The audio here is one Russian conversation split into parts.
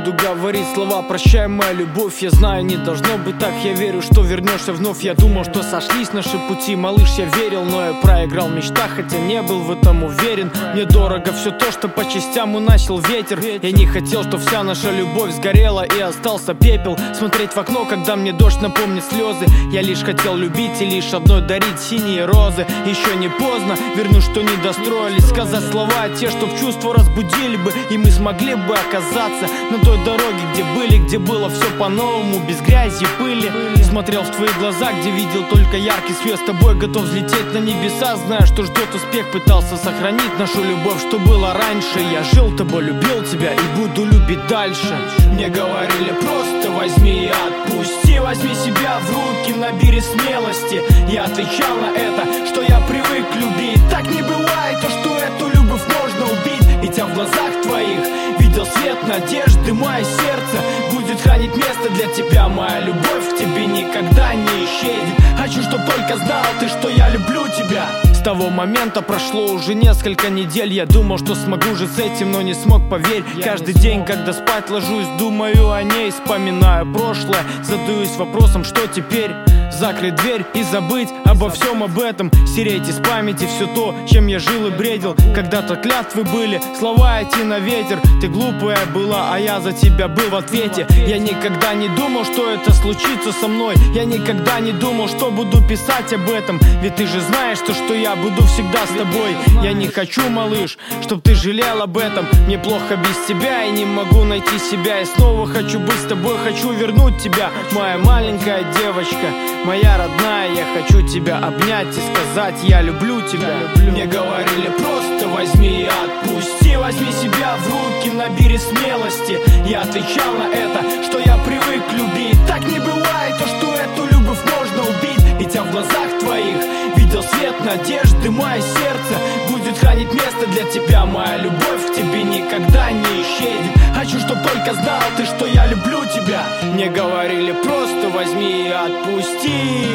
буду говорить слова «Прощай, моя любовь». Я знаю, не должно быть так. Я верю, что вернешься вновь. Я думал, что сошлись наши пути, малыш, я верил, но я проиграл в мечтах, хотя не был в этом уверен. Мне дорого все то, что по частям уносил ветер. Я не хотел, что вся наша любовь сгорела и остался пепел. Смотреть в окно, когда мне дождь напомнит слезы. Я лишь хотел любить и лишь одной дарить синие розы. Еще не поздно, верну, что не достроились. Сказать слова те, что в чувство разбудили бы, и мы смогли бы оказаться на той дороге, где были, где было все по-новому, без грязи, пыли. Смотрел в твои глаза, где видел только яркий свет. С тобой готов взлететь на небеса, зная, что ждет успех. Пытался сохранить нашу любовь, что было раньше. Я жил тобой, любил тебя и буду любить дальше. Мне говорили просто возьми и отпусти. Возьми себя в руки, набери смелости. Я отвечал на это, что я привык любить. Так не бывает, то что эту любовь можно убить. Ведь я в глазах твоих видел свет надежды. Мое сердце будет хранить место для тебя. Моя любовь к тебе никогда не исчезнет. Хочу, чтоб только знал ты, что я люблю тебя. С того момента прошло уже несколько недель. Я думал, что смогу же с этим, но не смог, поверь. Каждый день, когда спать ложусь, думаю о ней, вспоминаю прошлое, задаюсь вопросом, что теперь? Закрыть дверь и забыть обо всем об этом. Стереть из памяти все то, чем я жил и бредил. Когда-то клятвы были, слова идти на ветер. Ты глупая была, а я за тебя был в ответе. Я никогда не думал, что это случится со мной. Я никогда не думал, что буду писать об этом. Ведь ты же знаешь, что я буду всегда с тобой. Я не хочу, малыш, чтоб ты жалел об этом. Мне плохо без тебя и не могу найти себя. И снова хочу быть с тобой, хочу вернуть тебя. Моя маленькая девочка, моя родная, я хочу тебя обнять и сказать, я люблю тебя. Мне говорили просто возьми и отпусти. Возьми себя в руки, набери смелости. Я отвечал на это, что я привык любить. Так не бывает, то что эту любовь можно убить. Ведь я в глазах твоих видел свет надежды. Мое сердце будет хранить место для тебя. Моя любовь к тебе никогда не исчезнет. Хочу, чтоб только знал ты, что я люблю тебя. Мне говорили просто возьми и отпусти.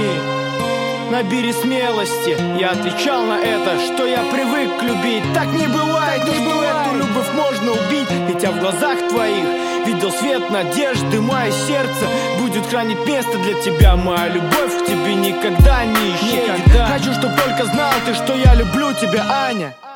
Набери смелости. Я отвечал на это, что я привык любить. Так не бывает, что эту любовь можно убить. Ведь я в глазах твоих видел свет надежды. Мое сердце будет хранить место для тебя. Моя любовь к тебе никогда не исчезнет. Хочу, чтоб только знал ты, что я люблю тебя, Аня.